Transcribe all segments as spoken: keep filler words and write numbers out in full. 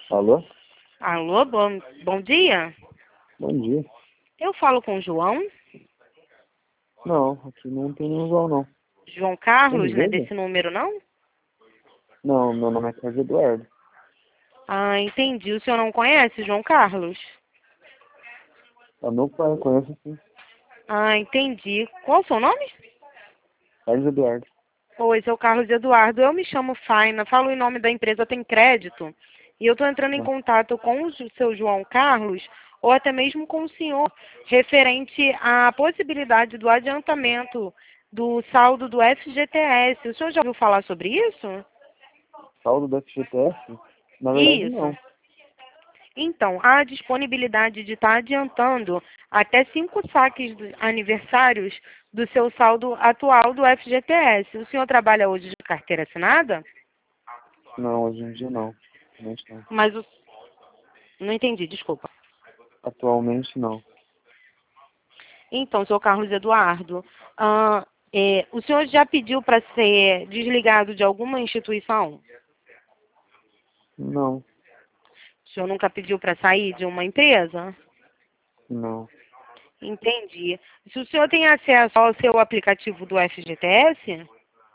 Alô? Alô, bom, bom dia. Bom dia. Eu falo com o João. Não, aqui não tem nenhum João, não. João Tem Carlos, né? igreja? Desse número, não? Não, meu nome é Carlos Eduardo. Ah, entendi. O senhor não conhece João Carlos? É meu pai, conheço sim. Ah, entendi. Qual o seu nome? Carlos Eduardo. Oi, seu Carlos Eduardo. Eu me chamo Faina, falo em nome da empresa Tem Crédito. E eu estou entrando em Tá. contato com o ju- seu João Carlos, ou até mesmo com o senhor, referente à possibilidade do adiantamento do saldo do F G T S. O senhor já ouviu falar sobre isso? Saldo do F G T S? Na verdade, Isso. não. Então, há disponibilidade de estar adiantando até cinco saques do- aniversários do seu saldo atual do F G T S. O senhor trabalha hoje de carteira assinada? Não, hoje em dia não. Atualmente não. Mas o... Não entendi, desculpa. Atualmente não. Então, senhor Carlos Eduardo, ah, é, o senhor já pediu para ser desligado de alguma instituição? Não, O senhor nunca pediu para sair de uma empresa? não. Entendi. Se o senhor tem acesso ao seu aplicativo do F G T S?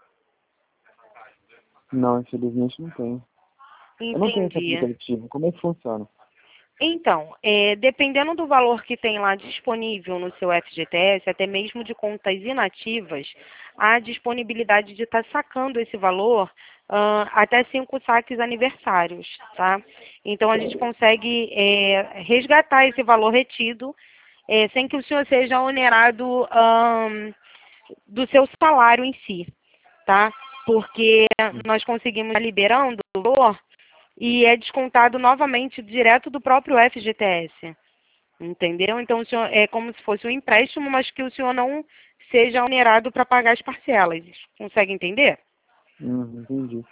Não, infelizmente não tenho. Eu não tenho esse Entendi. aplicativo. Como é que funciona? Então, é, dependendo do valor que tem lá disponível no seu F G T S, até mesmo de contas inativas, há disponibilidade de estar sacando esse valor ah, até cinco saques aniversários, tá? Então, a gente consegue é, resgatar esse valor retido é, sem que o senhor seja onerado ahn, do seu salário em si, tá? Porque nós conseguimos estar liberando o valor e é descontado novamente direto do próprio F G T S. Entendeu? Então, o senhor, é como se fosse um empréstimo, mas que o senhor não seja onerado para pagar as parcelas. Consegue entender? Hum, entendi.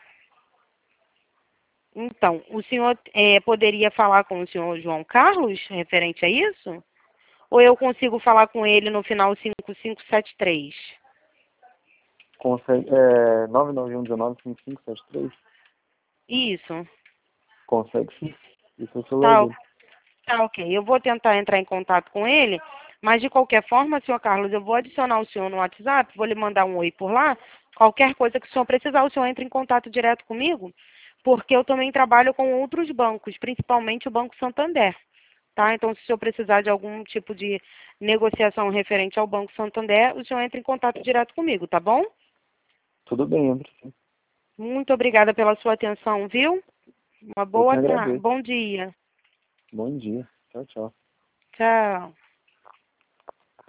Então, o senhor é, poderia falar com o senhor João Carlos referente a isso? Ou eu consigo falar com ele no final cinco cinco sete três? Consegue, é, nove nove um um nove cinco cinco sete três? Isso. Consegue sim. Isso é o celular Tá, dele. tá ok. Eu vou tentar entrar em contato com ele, mas de qualquer forma, senhor Carlos, eu vou adicionar o senhor no WhatsApp, vou lhe mandar um oi por lá. Qualquer coisa que o senhor precisar, o senhor entra em contato direto comigo, porque eu também trabalho com outros bancos, principalmente o Banco Santander. Tá? Então, se o senhor precisar de algum tipo de negociação referente ao Banco Santander, o senhor entra em contato direto comigo, tá bom? Tudo bem, entra sim. Muito obrigada pela sua atenção, viu? Uma Eu que boa tarde, agradeço. bom dia. Bom dia. Tchau, tchau. Tchau.